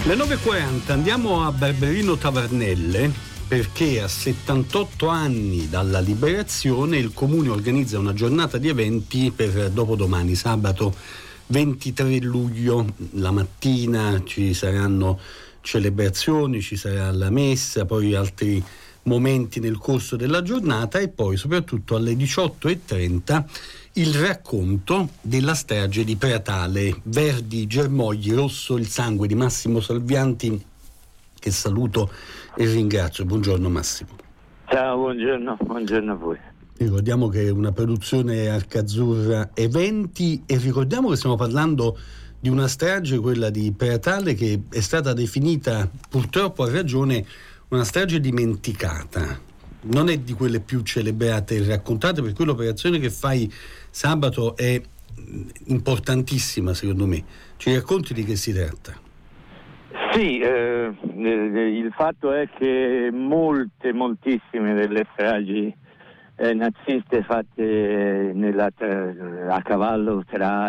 Le 9.40 andiamo a Barberino Tavernelle perché a 78 anni dalla liberazione il comune organizza una giornata di eventi per dopodomani, sabato 23 luglio. La mattina ci saranno celebrazioni, ci sarà la messa, poi altri momenti nel corso della giornata e poi soprattutto alle 18.30 il racconto della strage di Pratale. Verdi, germogli, rosso il sangue di Massimo Salvianti, che saluto e ringrazio. Buongiorno Massimo. Ciao, buongiorno a voi. Ricordiamo che è una produzione Arcazzurra Eventi e ricordiamo che stiamo parlando di una strage, quella di Pratale, che è stata definita purtroppo a ragione una strage dimenticata. Non è di quelle più celebrate e raccontate, per cui l'operazione che fai sabato è importantissima secondo me. Ci racconti di che si tratta? Sì, il fatto è che moltissime delle stragi naziste fatte a cavallo tra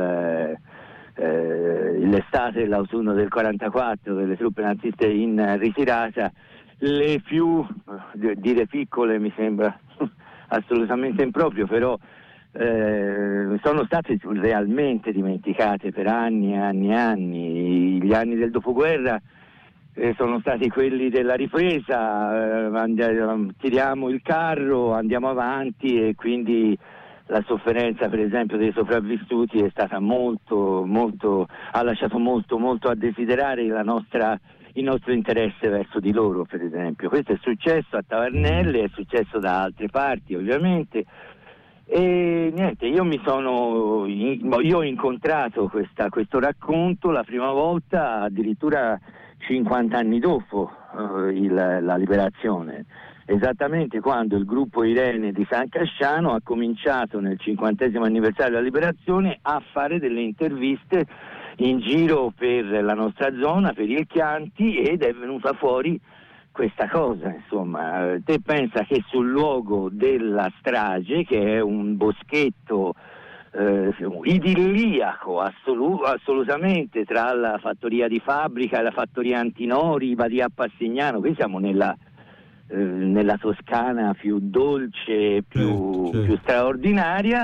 l'estate e l'autunno del 44 delle truppe naziste in ritirata, le più, dire piccole mi sembra assolutamente improprio, però sono state realmente dimenticate per anni e anni e anni. Gli anni del dopoguerra sono stati quelli della ripresa, tiriamo il carro, andiamo avanti, e quindi la sofferenza per esempio dei sopravvissuti è stata ha lasciato molto a desiderare il nostro interesse verso di loro, per esempio. Questo è successo a Tavernelle, è successo da altre parti ovviamente, e niente, io ho incontrato questo racconto la prima volta addirittura 50 anni dopo la liberazione, esattamente quando il gruppo Irene di San Casciano ha cominciato nel 50° anniversario della liberazione a fare delle interviste in giro per la nostra zona, per il Chianti, ed è venuta fuori questa cosa, insomma. Te pensa che sul luogo della strage, che è un boschetto idilliaco assolutamente tra la fattoria di Fabbrica e la fattoria Antinori, Badia Passignano, qui siamo nella Toscana più dolce, più straordinaria,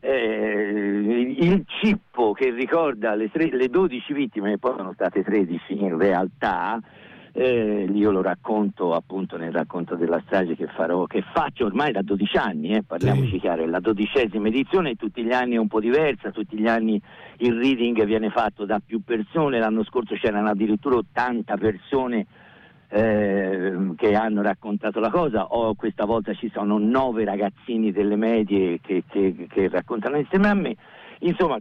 il cippo che ricorda le 12 vittime, che poi sono state 13 in realtà. Io lo racconto appunto nel racconto della strage che faccio ormai da 12 anni, parliamoci chiaro, è la 12ª edizione, tutti gli anni è un po' diversa, tutti gli anni il reading viene fatto da più persone. L'anno scorso c'erano addirittura 80 persone che hanno raccontato la cosa, questa volta ci sono 9 ragazzini delle medie che raccontano insieme a me. Insomma,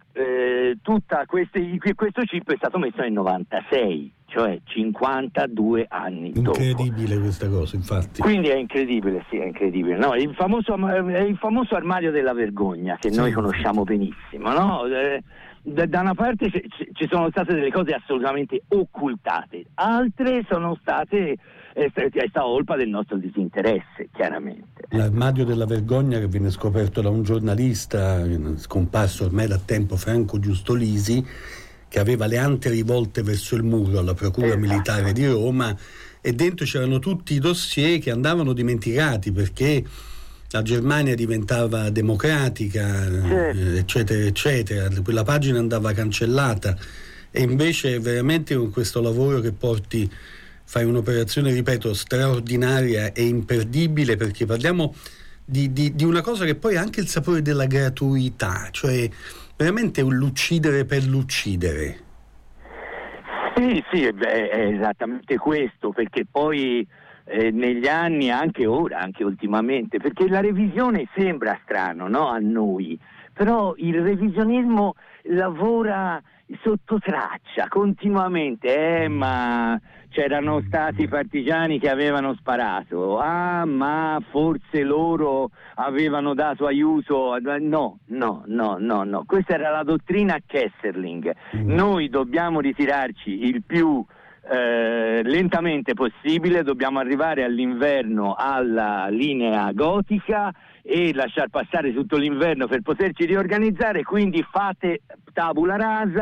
questo chip è stato messo nel 96, cioè 52 anni dopo. Incredibile questa cosa, infatti. Quindi è incredibile, sì, è incredibile. No, è il famoso armadio della vergogna che noi conosciamo benissimo, no? Da una parte ci sono state delle cose assolutamente occultate, altre sono state è stata colpa del nostro disinteresse, chiaramente. L'armadio della vergogna, che viene scoperto da un giornalista scomparso ormai da tempo, Franco Giustolisi, che aveva le ante rivolte verso il muro alla Procura Militare di Roma, e dentro c'erano tutti i dossier che andavano dimenticati perché la Germania diventava democratica, eccetera eccetera, quella pagina andava cancellata, e invece veramente con questo lavoro che fai un'operazione, ripeto, straordinaria e imperdibile, perché parliamo di una cosa che poi ha anche il sapore della gratuità, cioè veramente l'uccidere per l'uccidere. Sì, è esattamente questo, perché poi negli anni, anche ora, anche ultimamente, perché la revisione sembra strano, no, a noi, però il revisionismo lavora sotto traccia continuamente, ma c'erano stati partigiani che avevano sparato, ma forse loro avevano dato aiuto, no, questa era la dottrina Kesselring. Noi dobbiamo ritirarci il più lentamente possibile, dobbiamo arrivare all'inverno alla linea gotica e lasciar passare tutto l'inverno per poterci riorganizzare, quindi fate tabula rasa,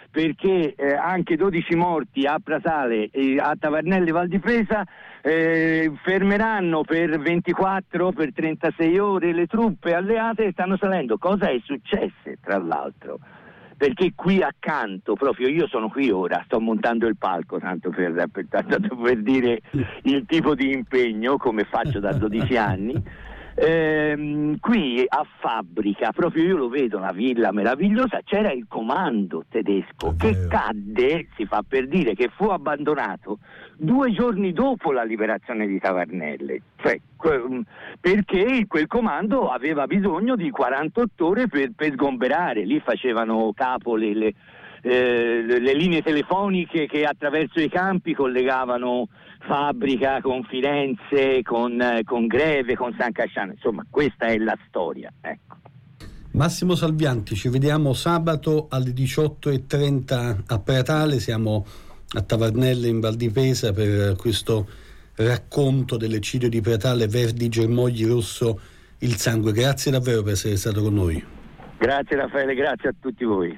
perché anche 12 morti a Prasale e a Tavernelle Val di Pesa fermeranno per 24, per 36 ore le truppe alleate che stanno salendo. Cosa è successo, tra l'altro? Perché qui accanto, proprio io sono qui ora, sto montando il palco, tanto per dire il tipo di impegno, come faccio da 12 anni. Qui a Fabbrica, proprio io lo vedo, una villa meravigliosa, c'era il comando tedesco che cadde, si fa per dire, che fu abbandonato 2 giorni dopo la liberazione di Tavernelle, cioè, perché quel comando aveva bisogno di 48 ore per sgomberare. Lì facevano capo le linee telefoniche che attraverso i campi collegavano Fabbrica con Firenze, con Greve, con San Casciano. Insomma, questa è la storia, ecco. Massimo Salvianti, ci vediamo sabato alle 18:30 a Pratale, siamo a Tavernelle in Val di Pesa per questo racconto dell'eccidio di Pratale, Verdi, Germogli, Rosso, il sangue. Grazie davvero per essere stato con noi. Grazie Raffaele, grazie a tutti voi.